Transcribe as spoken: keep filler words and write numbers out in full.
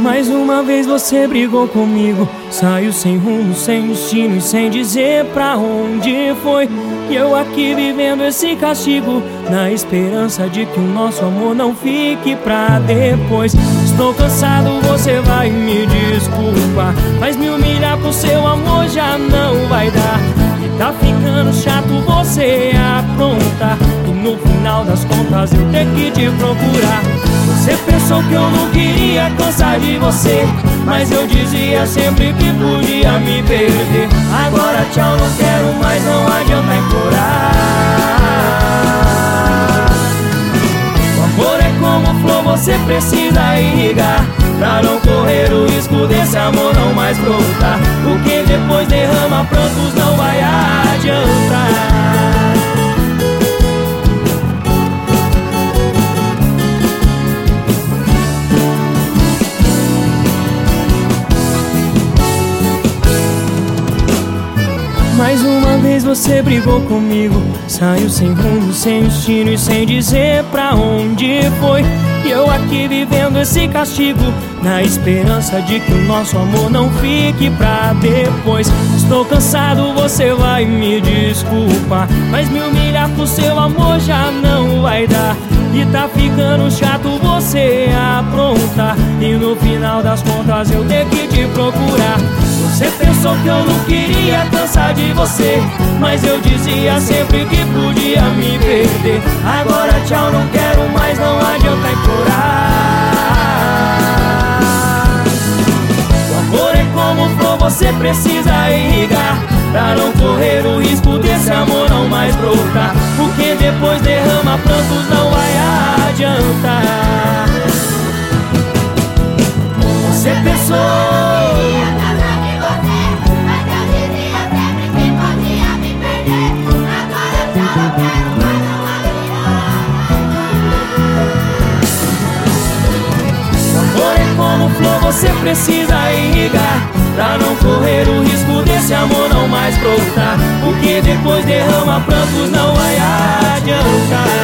Mais uma vez você brigou comigo, saiu sem rumo, sem destino e sem dizer pra onde foi. E eu aqui vivendo esse castigo, na esperança de que o nosso amor não fique pra depois. Estou cansado, você vai me desculpar, mas me humilhar por seu amor já não vai dar. E tá ficando chato você aprontar, e no final das contas eu ter que te procurar. Você pensou que eu não queria cansar de você, mas eu dizia sempre que podia me perder. Agora tchau, não quero mais, não adianta implorar. O amor é como flor, você precisa irrigar, pra não correr o risco desse amor não mais brotar. Porque depois derrama prantos, não vai adiantar. Mais uma vez você brigou comigo, saiu sem rumo, sem destino e sem dizer pra onde foi. E eu aqui vivendo esse castigo, na esperança de que o nosso amor não fique pra depois. Estou cansado, você vai me desculpar, mas me humilhar por seu amor já não vai dar. E tá ficando chato você aprontar, e no final das contas eu ter que te procurar. Você pensou que eu não queria cansar de você, mas eu dizia sempre que podia me perder. Agora tchau, não quero mais, não adianta implorar. O amor é como flor, você precisa irrigar, pra não correr o risco desse amor não mais brotar. Porque depois derrama prantos, não vai adiantar. Você pensou você precisa irrigar, pra não correr o risco desse amor não mais brotar. Porque depois derrama prantos, não vai adiantar.